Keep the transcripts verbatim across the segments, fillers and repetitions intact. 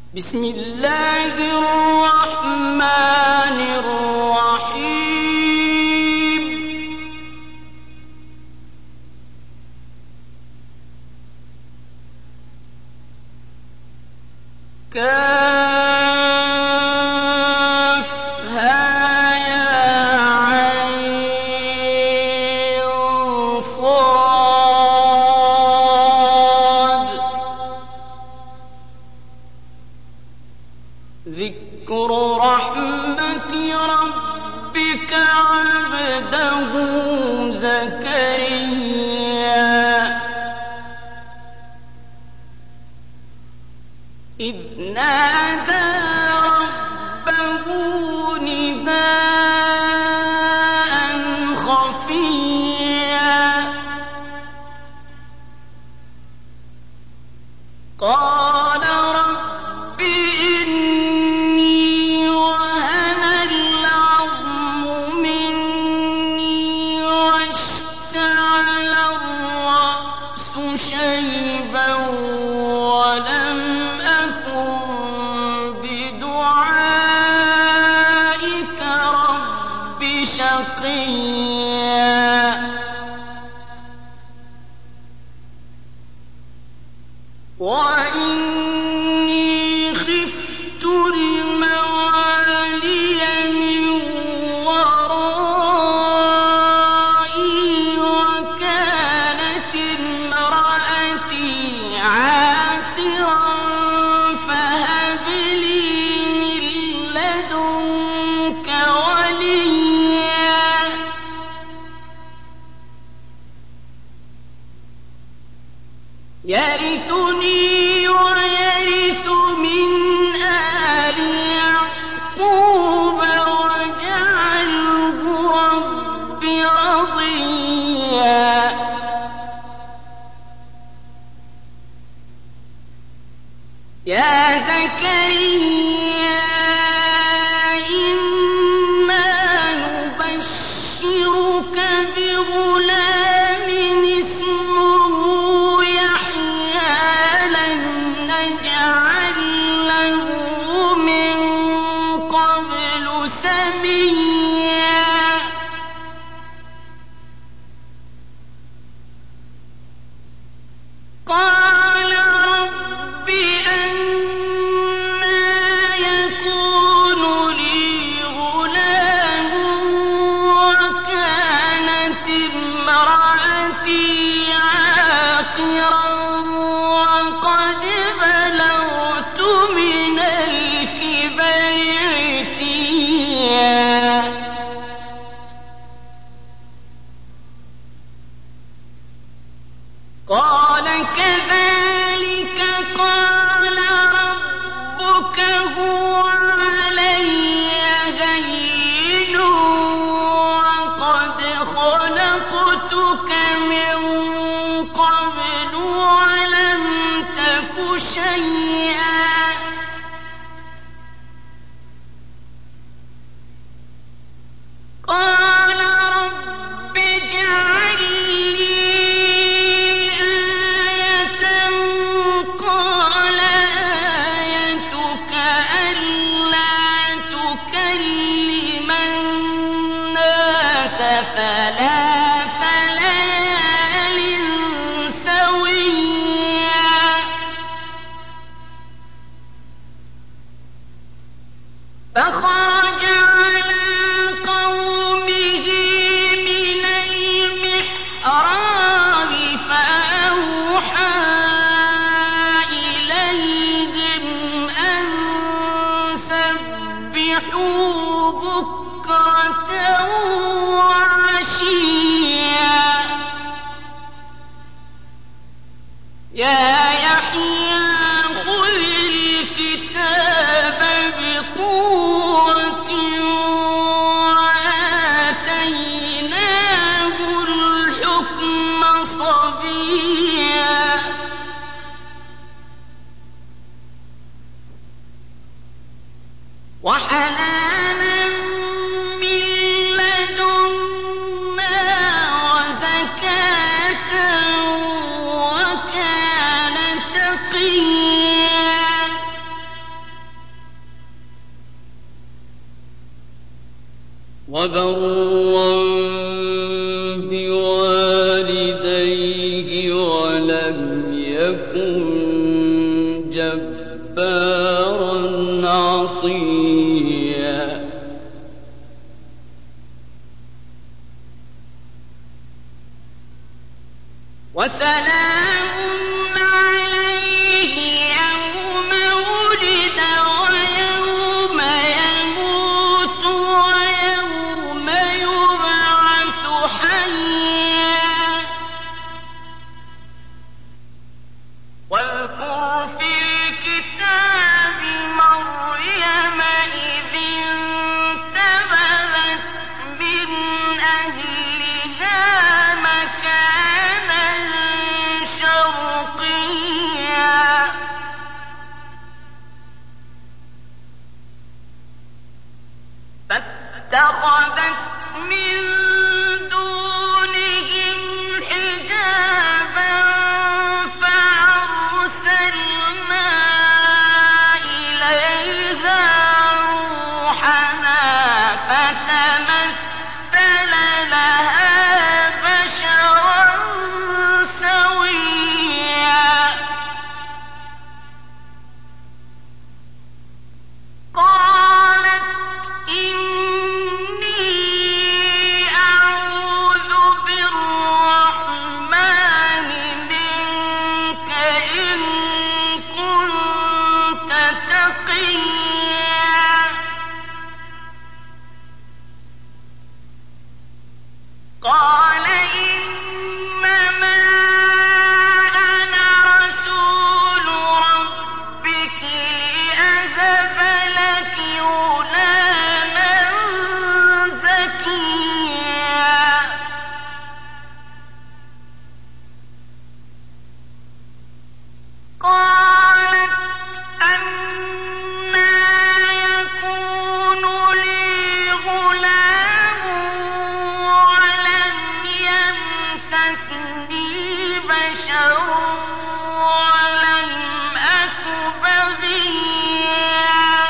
بسم الله الرحمن الرحيم. كافها يا عين صاد ذكر رحمة ربك عبده زكريا إذ نادى ربه نداء خفيا قال رب إني وهن العظم مني واشتعل الرأس شيبا ولم أكن بدعائك رب شقيا وإني خفت الموالي من ورائي وكانت امرأتي عاقرا فهب لي من لدنك وليا يرثني ويرث من آل يعقوب واجعله رب رضيا يا زكريا إنا نبشرك بغلام اسمه يحيى لم نجعل له من قبل سميا قال رب أنى يكون لي غلام وكانت امرأتي عاقرا وقد بلغت من الكبر عتيا قال كذلك قال ربك هو علي هين وقد خلقتك من قبل ولم تك شيئا قال رب اجعل لي آية قال آيتك ألا تكلم الناس ثلاث ليال سويا فخرج على قومه من المحراب فأوحى إليهم أن سبحوا بكرة وعشيا يا يحيى خذ الكتاب بقوة وآتيناه الحكم صبيا وحنانا من لدنا وزكاة وكان تقيا وبرا بوالديه ولم يكن جبارا عصيا وسلام عليه يوم ولد ويوم يموت ويوم يبعث حيا واذكر في الكتاب مريم إذ انتبذت من أهلها مكانا شرقيا فاتخذت من دونهم حجابا فأرسلنا إليها روحنا فتمثل لها بشرا سويا قالت إني أعوذ بالرحمن منك إن كنت تقيا قال إنما أنا رسول ربك لأهب لك غلاما زكيا قالت أنى يكون لي غلام ولم يمسسني بشر ولم أك بغيا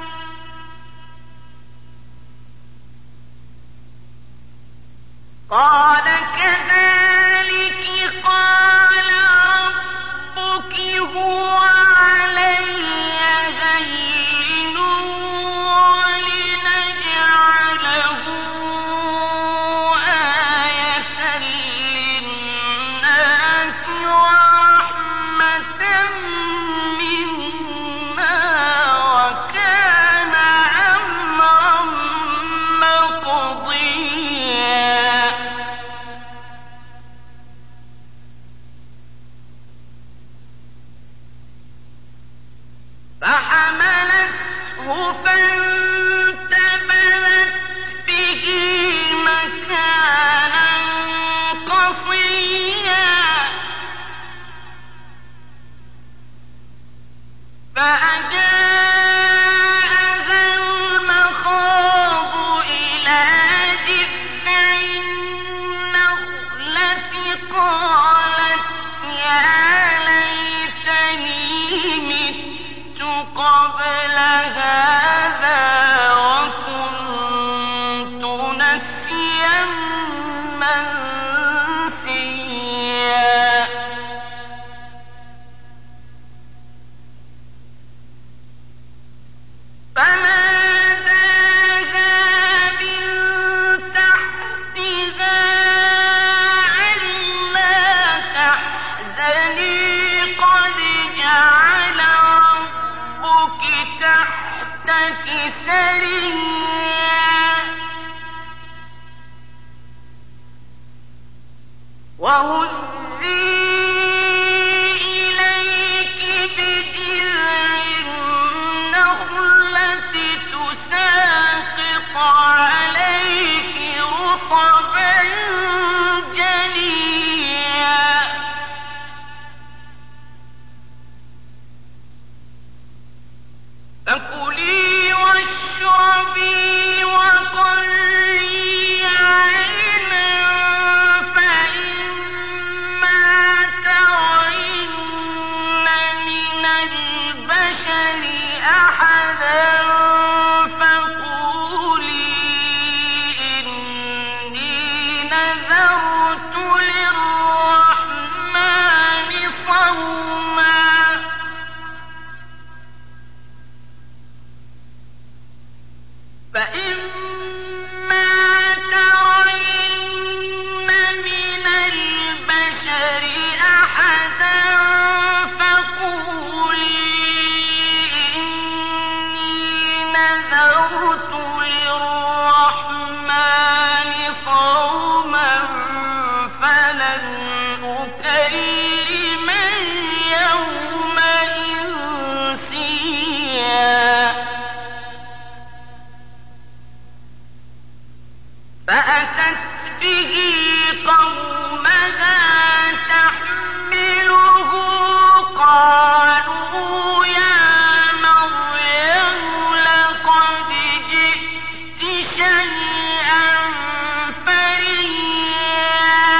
قال كذلك قال ربك هو علي هين ولنجعله آية للناس ورحمة منا وكان أمرا مقضيا فحملته فانتبذت به مكانا قصيا فأجاءها المخاض إلى جذع النخلة قالت يا ليتني مت قبل هذا وكنت نسيا منسيا فناداها من تحتها ألا تحزني قد جعل ربك تحتك سريا وهزي إليك بجذع النخلة تساقط عليك رطبا جنيا فكلي واشربي وقري عينا فإما ترين من البشر أحدا فقولي نَذَرْتُ لِلرَّحْمَٰنِ صَوْمًا فَلَنْ أُكَلِّمَ الْيَوْمَ إِنسِيًّا فَأَتَتْ بِهِ قَوْمَهَا تَحْمِلُهُ قَالُوا يَا مَرْيَمُ لَقَدْ جِئْتِ شَيْئًا فَرِيًّا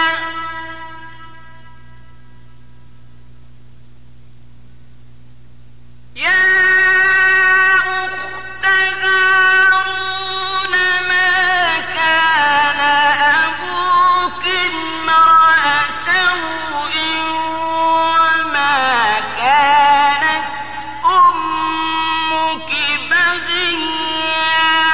يَا أُخْتَ هَارُونَ مَا كَانَ أَبُوكِ امْرَأَ سَوْءٍ وَمَا كَانَتْ أُمُّكِ بَغِيًّا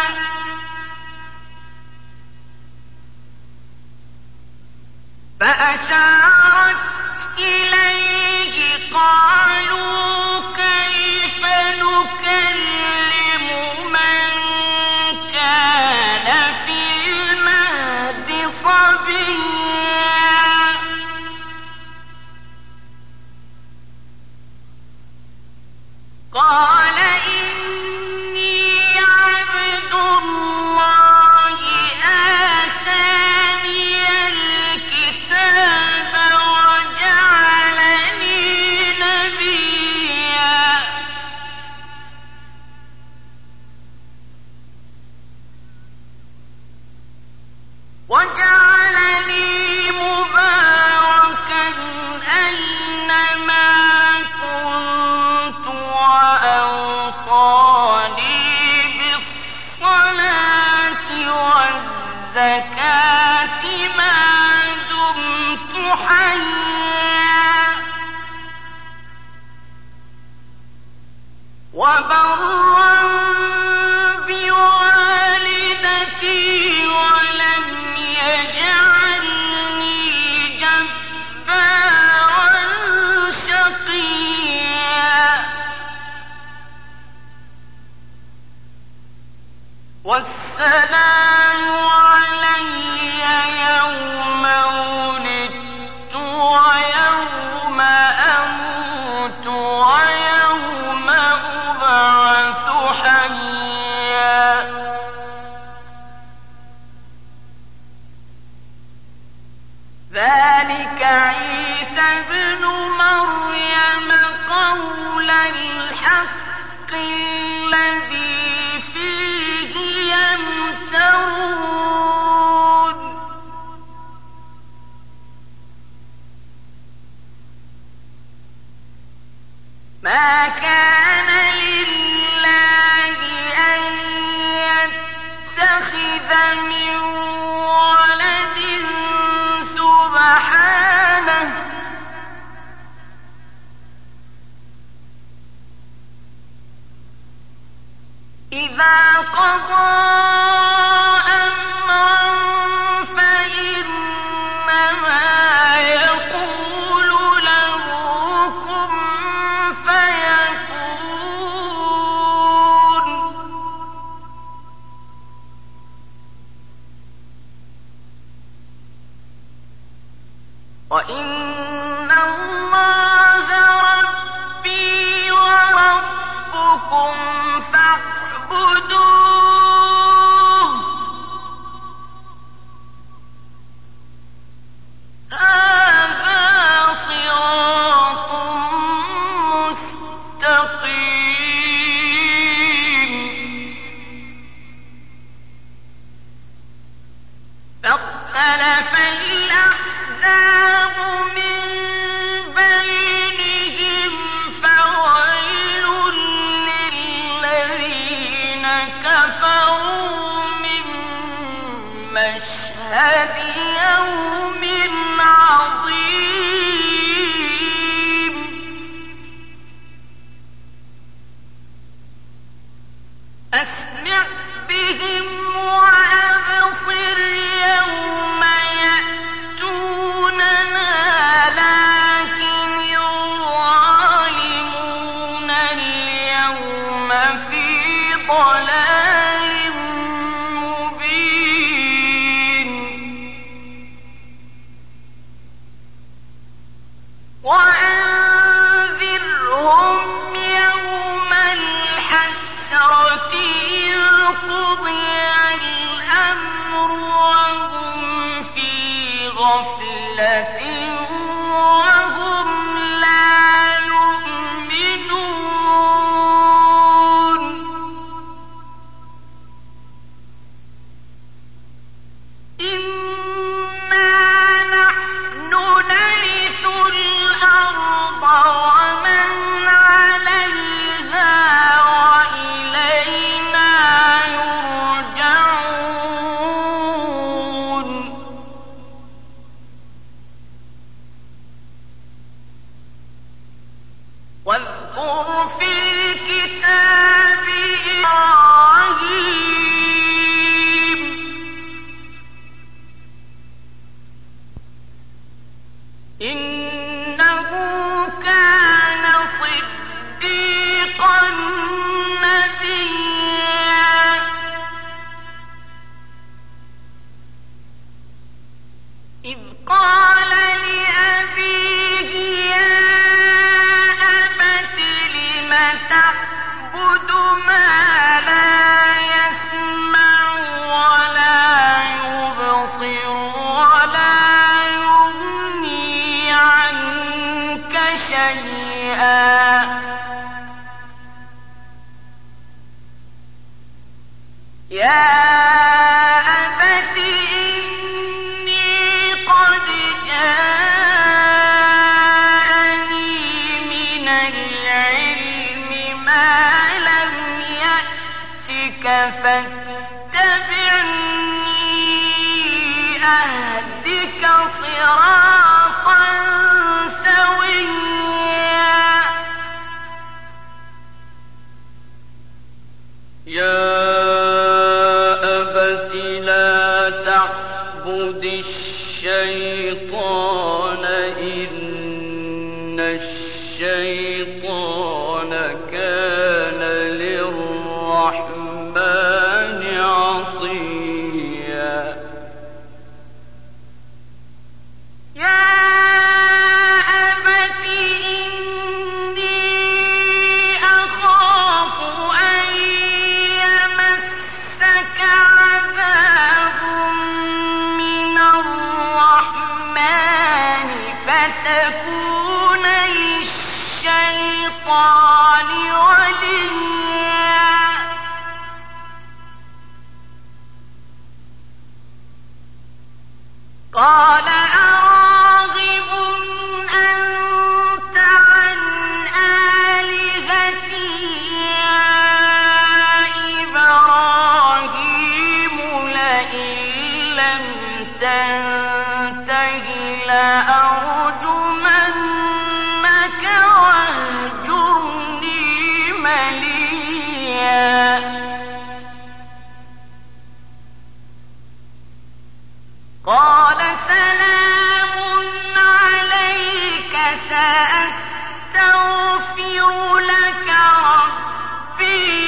فَأَشَارَتْ إِلَيْهِ قَالُوا كَيْفَ نُكَلِّمُ مَن كَانَ فِي الْمَهْدِ صَبِيًّا قَالَ إِنِّي عَبْدُ اللَّهِ آتَانِيَ الْكِتَابَ وَجَعَلَنِي نَبِيًّا وَجَعَلَنِي مُبَارَكًا أَيْنَمَا كُنتُ وَأَوْصَانِي بِالصَّلَاةِ وَالزَّكَاةِ مَا دُمْتُ حَيًّا وَبَرًّا بِوَالِدَتِي وَلَمْ يَجْعَلْنِي جَبَّارًا شَقِيًّا وَالسَّلَامُ عَلَيَّ يَوْمَ وُلِدتُّ وَيَوْمَ أَمُوتُ وَيَوْمَ أُبْعَثُ حَيًّا ذَٰلِكَ عِيسَى ابْنُ مَرْيَمَ قَوْلَ الْحَقِّ الَّذِي فِيهِ يَمْتَرُونَ مَا كَانَ لِلَّهِ أَن يَتَّخِذَ مِن وَلَدٍ سُبْحَانَهُ ۚ إِذَا قَضَىٰ أَمْرًا فَإِنَّمَا يَقُولُ لَهُ كُن فَيَكُونُ وَإِنَّ اللَّهَ رَبِّي وَرَبُّكُمْ فَاعْبُدُوهُ هَٰذَا صِرَاطٌ مُّسْتَقِيمٌ فَاخْتَلَفَ الْأَحْزَابُ مِن بَيْنِهِمْ فَوَيْلٌ لِّلَّذِينَ كَفَرُوا مِن مَّشْهَدِ يَوْمٍ عَظِيمٍ أَسْمِعْ بِهِمْ وَأَبْصِرْ يَوْمَ يَأْتُونَنَا لَٰكِنِ الظَّالِمُونَ الْيَوْمَ فِي ضَلَالٍ يا أبت إني قد جاءني من العلم ما لم يأتك فاتبعني أهدك صراطا سويا يا أبت لا تعبد الشيطان إن الشيطان كان للرحمن عصيا يا أبت إني أخاف أن يمسك عذاب من الرحمن فتكون للشيطان وليا قال أراغب أنت عن آلهتي يا إبراهيم لئن لم تنته لأرجمنك واهجرني مليا قال سلام عليك سأستغفر لك ربي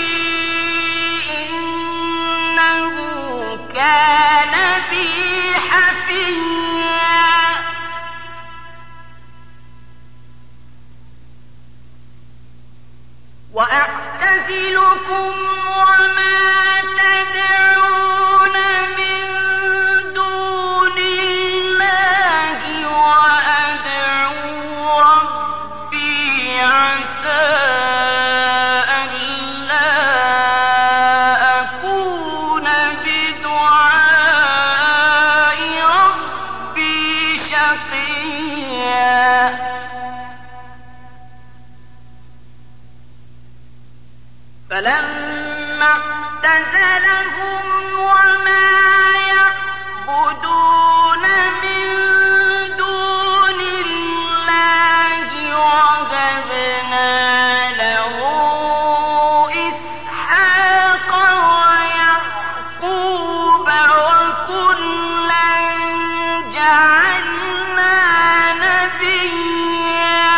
إنه كان بي حفيا وأعتزلكم وما تدعون من دون الله وأدعو ربي عسى ألا أكون بدعاء ربي شقيا فلما اعتزلهم وما يعبدون من دون الله وهبنا له إسحاق ويعقوب وكلا جعلنا نبيا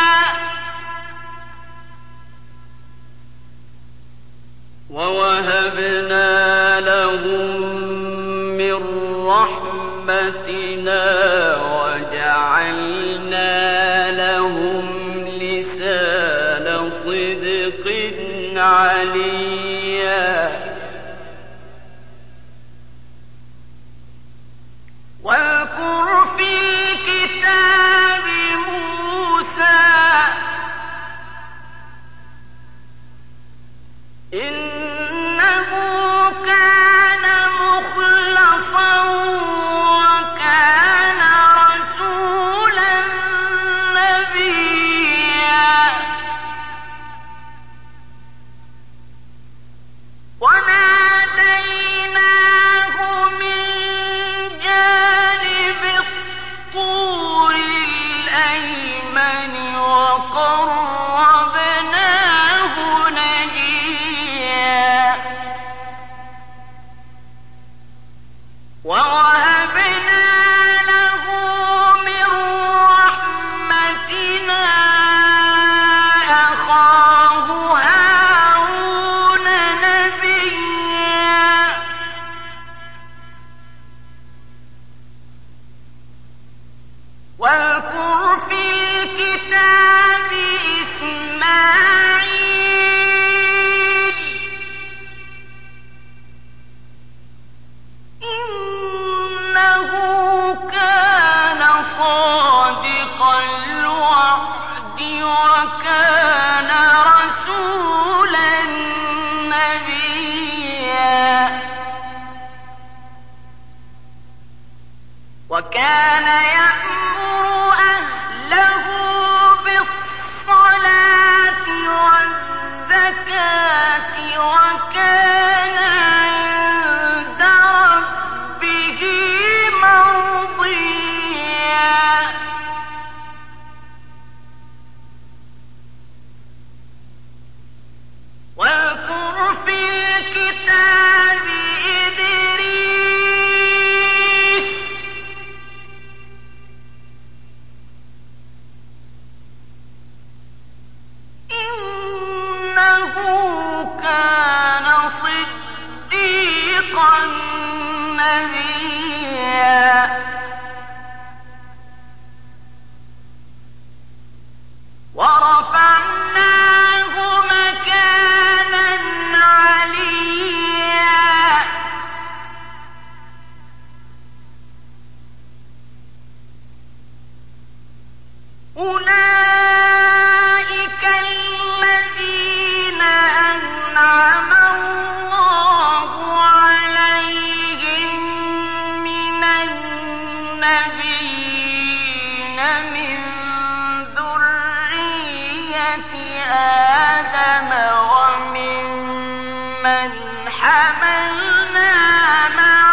ووهبنا لهم من رحمتنا وجعلنا لهم لسان صدق عليا واذكر في الكتاب موسى إنه كان مخلصا وكان رسولا نبيا وناديناه من جانب الطور الأيمن وقربناه نجيا ووهبنا له من رحمتنا أخاه هارون نبيا وكان يأمر أهله بالصلاة والزكاة وكان عند ربه مرضيا واذكر في الكتاب إدريس إنه كان صديقا نبيا ورفعناه مكانا عليا أولئك الذين أنعم الله عليهم من النبيين من ذرية آدم وممن حملنا مع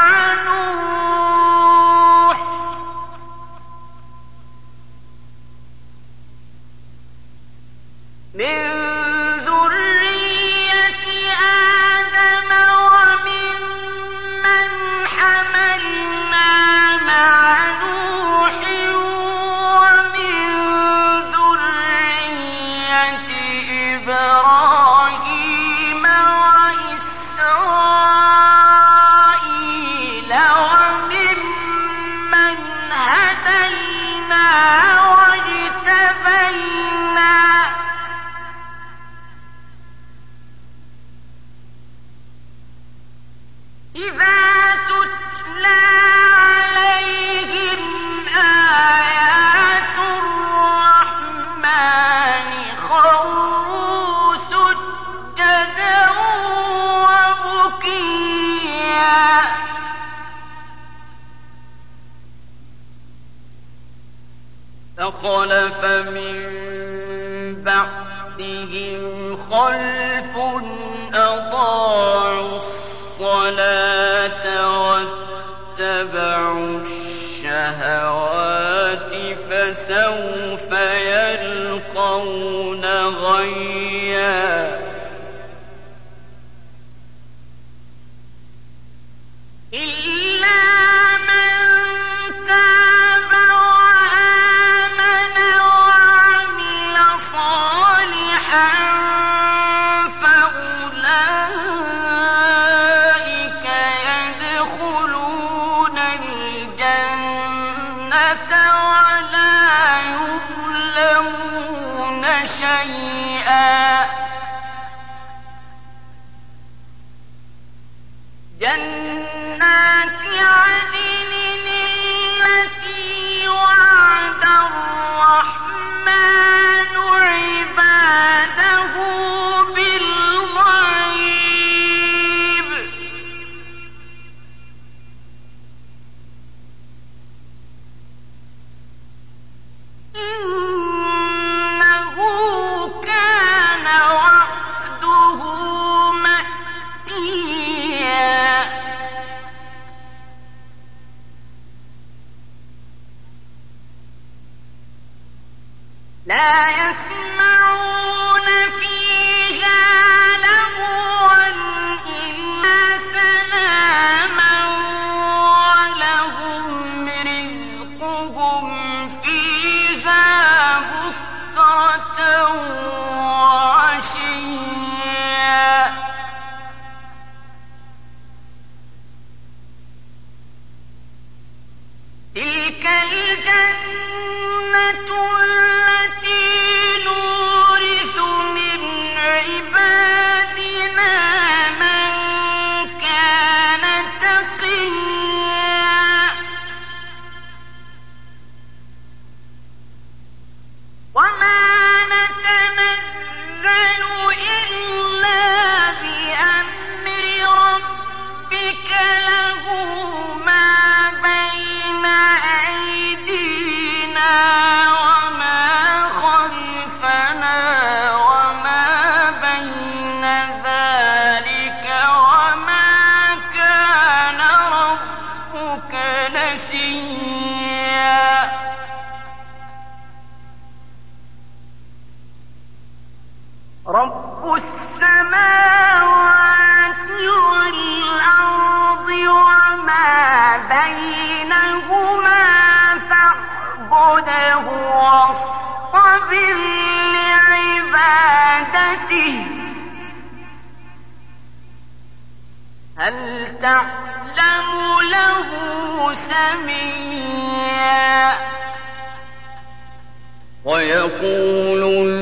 نوح من ذرية آدم وممن حملنا مع نوح ومن ذرية إبراهيم وإسرائيل وممن هدينا واجتبينا إذا تتلى عليهم آيات الرحمن خروا سجدا وبكيا فخلف من بعدهم خلف أضاعوا الصلاة واتبعوا الشهوات فسوف يلقون غيا إلا من تاب وآمن وعمل صالحا فأولئك يدخلون الجنة ولا يظلمون شيئا جنات عدن التي وعد الرحمن عباده بالغيب إنه كان وعده مأتيا لا يسمعون فيها لغوا إلا سلاما ولهم رزقهم فيها بكرة وعشيا تلك الجنة التي نورث من عبادنا من كان تقيا وما نتنزل إلا بأمر ربك له ما بين أيدينا هل تعلم له سميا ويقول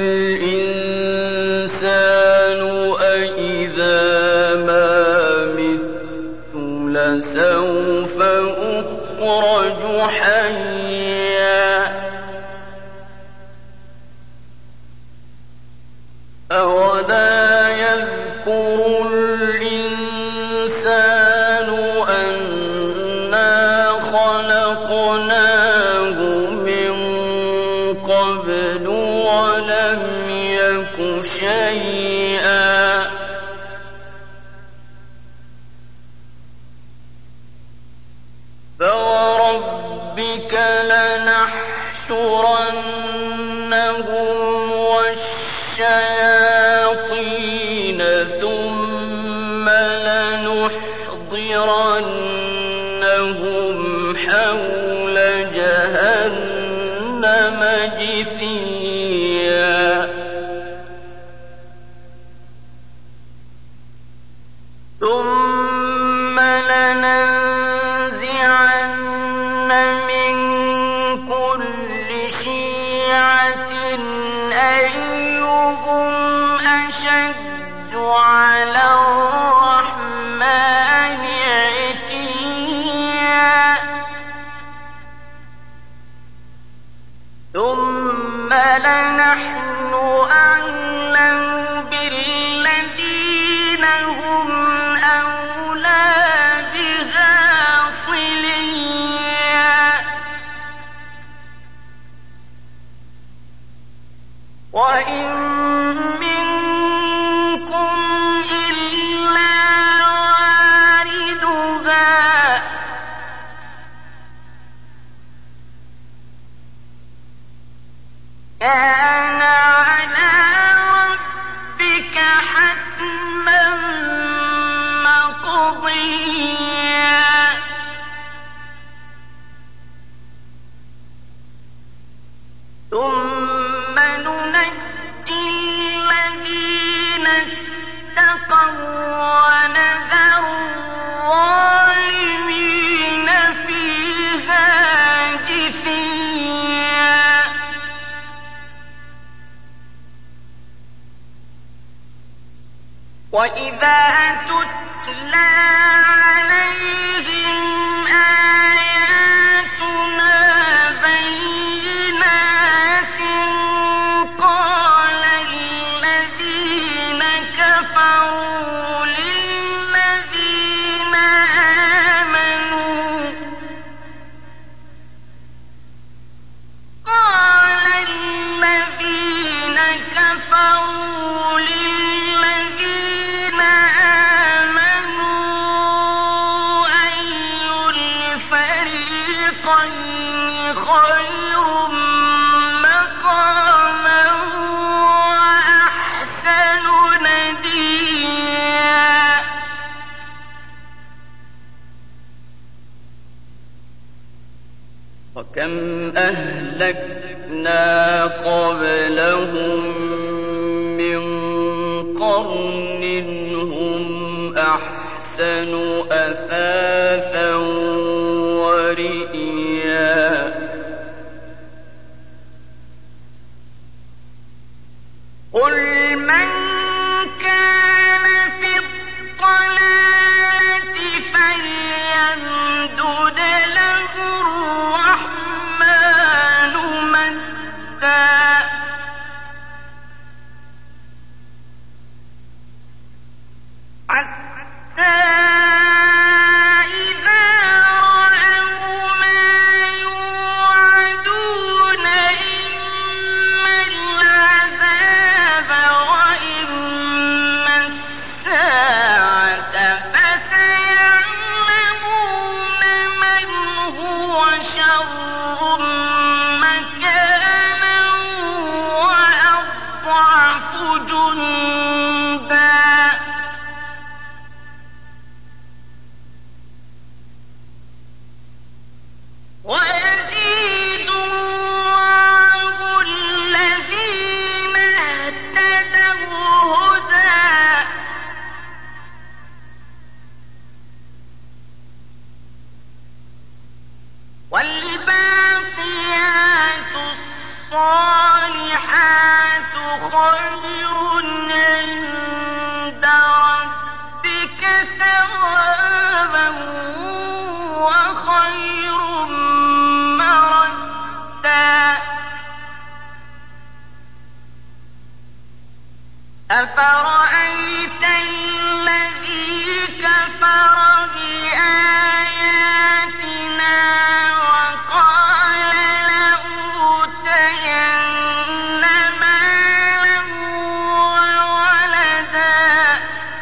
الإنسان أإذا ما مت لسوف أخرج حيا أولا يذكر الإنسان أنا خلقناه من قبل ولم يك شيئا فوربك لنحشرنهم والشياطين ثم لنحضرنهم حول جهنم جثيا ثم لننزعن من كل شيعة أيهم أشد على الرحمن عتيا ثم لنحن أعلم بالذين هم أولى بها صليا وإن منكم إلا واردها كان على ربك حتما مقضيا ثم ننجي الذين اتقوا ونذر الظالمين فيها جثيا وإذا تتلى عليهم آياتنا بينات قال الذين كفروا للذين آمنوا قال الذين كفروا للذين آمنوا أي الفريقين خير مقاما وأحسن نديا وكم أهلكنا قبلهم من قرن هم أحسن أثاثا ورئيا قل من كان في الضلالة فليمدد له الرحمن مدا حتى إذا رأوا ما أفرأيت الذي كفر بآياتنا وقال لأوتين مالا وولدا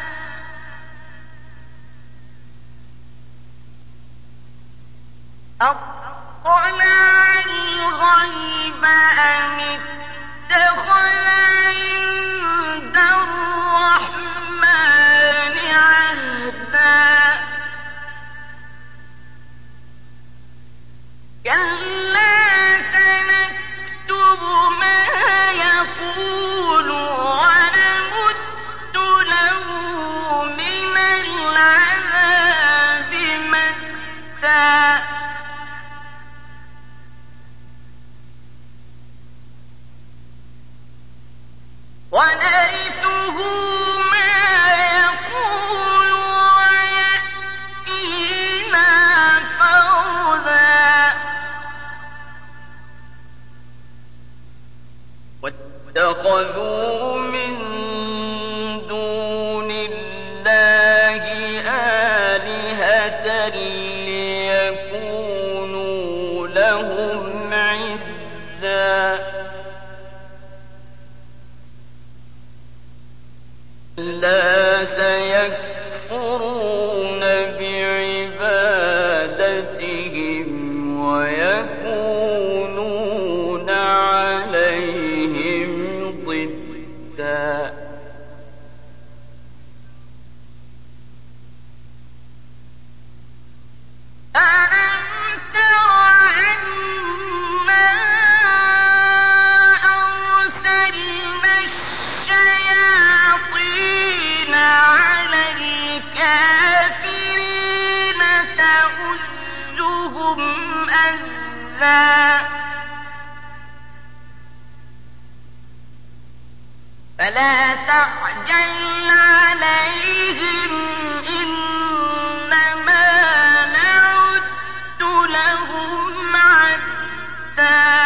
أطلع الغيب أم اتخذ عند الرحمن عهدا كلا سنكتب ما يقول ونمد له من العذاب مدا ونرثه ما يقول ويأتينا فردا واتخذوا من دون الله آلهة ليكونوا لهم عزا لا سيكفرون بعبادتهم ويكونون عليهم ضدا ألم تر أنا أرسلنا الشياطين على الكافرين تؤزهم أزا فلا تعجل عليهم إنما نعد لهم عدا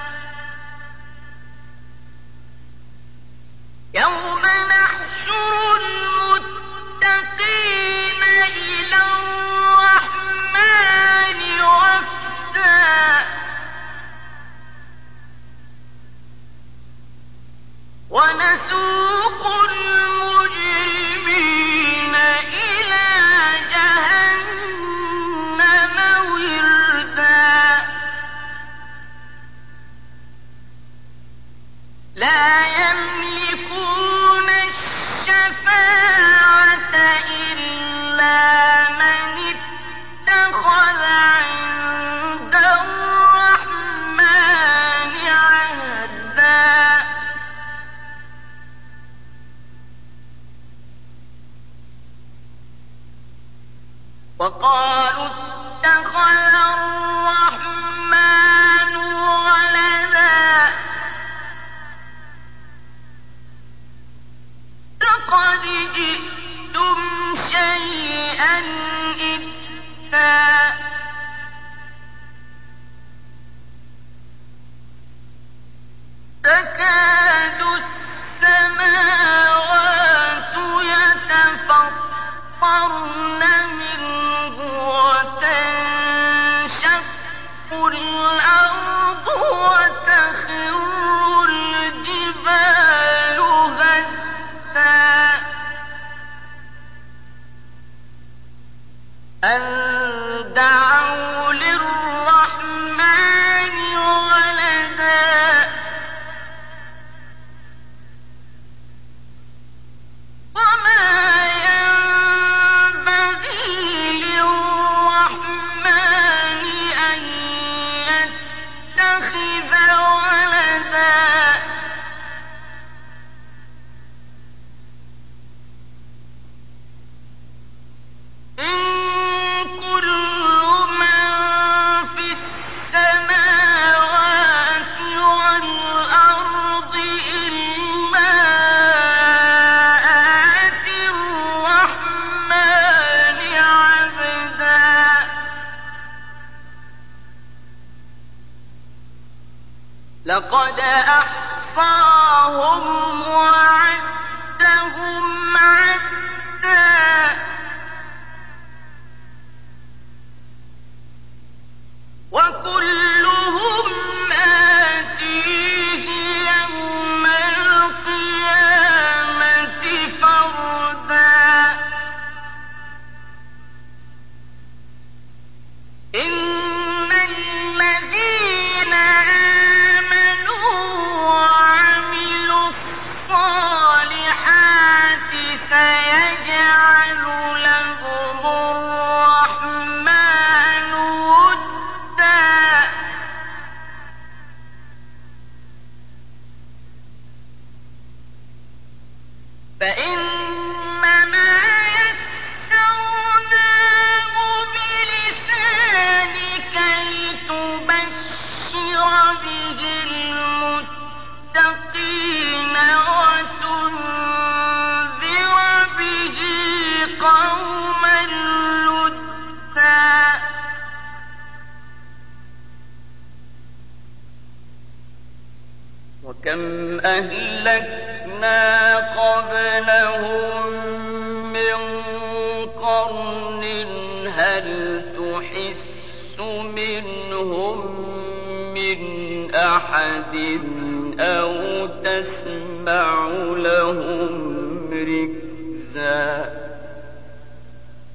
يوم نحشر المتقين إلى الرحمن وفدا ونسوق المجرمين إلى جهنم وردا لا يملكون الشفاعة إلا من اتخذ عند الرحمن عهدا وقالوا اتخذ الرحمن ولدا لقد جئتم شيئا إدا تكاد السماوات يتفطرن منه وتنشق الأرض وتخر الجبال هدا أن دعوا للرحمن ولدا وما ينبغي للرحمن أن يتخذ ولدا إن كل من في السماوات والأرض إلا آتي الرحمن عبدا لقد أحصاهم وعدهم كم أهلكنا قبلهم من قرن هل تحس منهم من أحد أو تسمع لهم ركزا